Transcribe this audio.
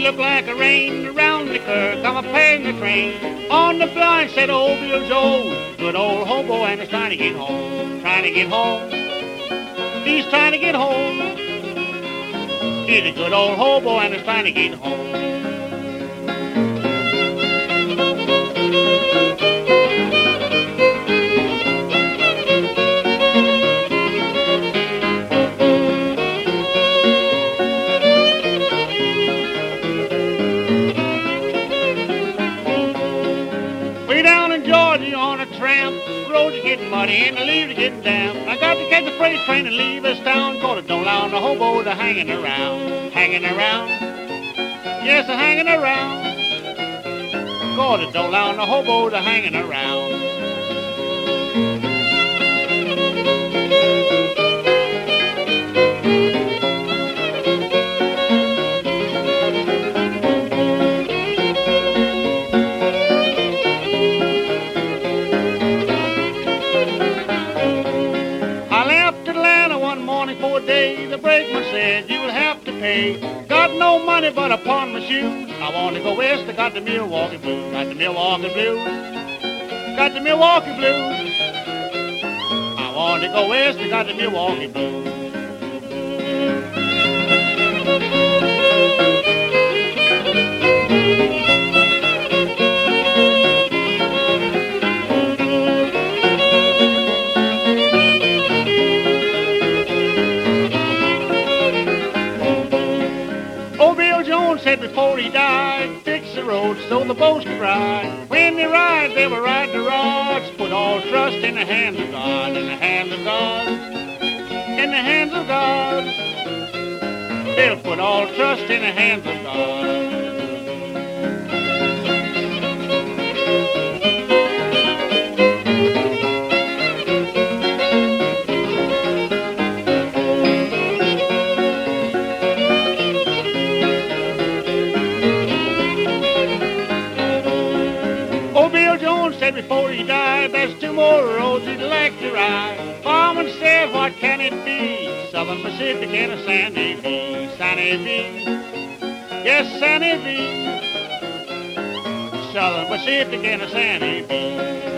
looked like a rain. Around the curve come a paying the train. On the blind said old Bill Jones, good old hobo, and he's trying to get home. Trying to get home. He's trying to get home. He's a good old hobo, and he's trying to get home. Way down in Georgia on a tramp, the roads are getting muddy and the leaves are getting damp. I got to catch a freight train and leave this town, 'cause it don't allow the hobos are hanging around. Hanging around, yes, they're hanging around. 'Cause it don't allow the hobos are hanging around. One morning for a day, the brakeman said you will have to pay. Got no money but upon my shoes. I want to go west, I got the Milwaukee blues. Got the Milwaukee blues. Got the Milwaukee blues. I want to go west, I got the Milwaukee blues. Said before he died, fix the road so the boats could ride. When they ride, they will ride the rods. Put all trust in the hands of God, in the hands of God, in the hands of God. They'll put all trust in the hands of God. Said before he died, there's two more roads he'd like to ride. Fireman said, what can it be? Southern Pacific and a Sandy V. Sandy V. Yes, Sandy V. Southern Pacific and a Sandy V.